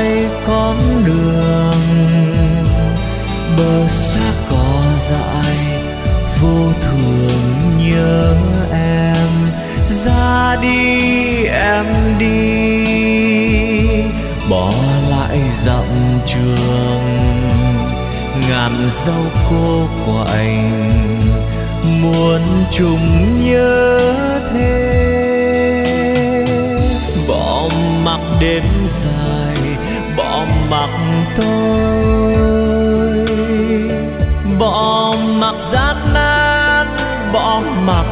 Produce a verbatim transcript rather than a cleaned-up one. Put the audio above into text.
lại con đường, bờ xa cỏ dại vô thường nhớ em. Ra đi em đi, bỏ lại dặm trường, ngàn dâu cô quạnh muốn chung nhớ thế. Bỏ mặc đêm dài, bỏ mặc tôi, bỏ mặc gian nan, bỏ mặc